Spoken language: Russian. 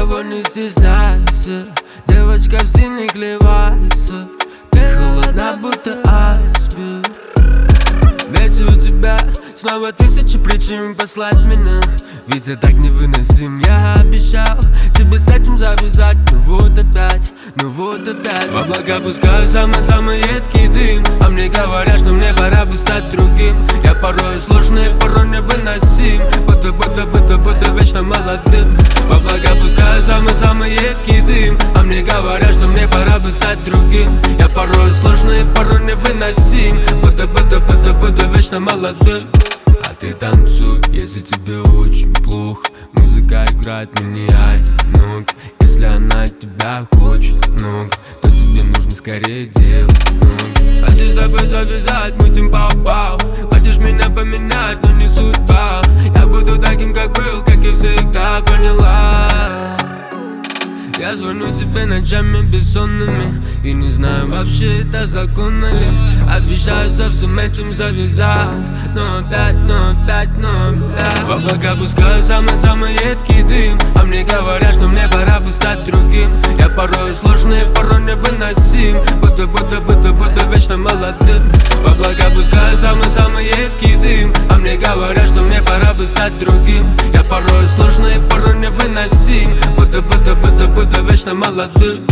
никого не стесняйся, девочка в синих левайся. Ты холодна, будто айсберг. Ведь у тебя снова тысячи причин послать меня, ведь я так невыносим. Я обещал тебе с этим завязать, ну вот опять. В облака пускаю самый-самый едкий дым, а мне говорят, что мне пора бы стать другим. Я порой сложный, порой невыносим, будто вечно молодым. В облака пускаю самый-самый едкий дым, а мне говорят, что мне пора бы стать другим. Я порой сложный, порой невыносим, будто вечно молодым. А ты танцуй, если тебе очень плохо. Музыка играет, но не одинок. Если она тебя хочет много, то тебе нужно скорее делать много. Хочу с тобой завязать, мы тем пау-пау. Хочешь меня поменять, но не судьба. Я буду таким, как был, как и всегда, поняла? Я звоню тебе ночами бессонными и не знаю, вообще это законно ли. Обещаю со всем этим завязать, но опять. В облака пускаю самый-самый едкий дым, а мне говорят, что мне пора бы стать другим. Я порой сложный, порой невыносим, будто вечно молодым. В облака пускаю самый-самый едкий дым, а мне говорят, что мне пора бы стать другим. Я порой сложный, порой невыносим, будто вечно молодым.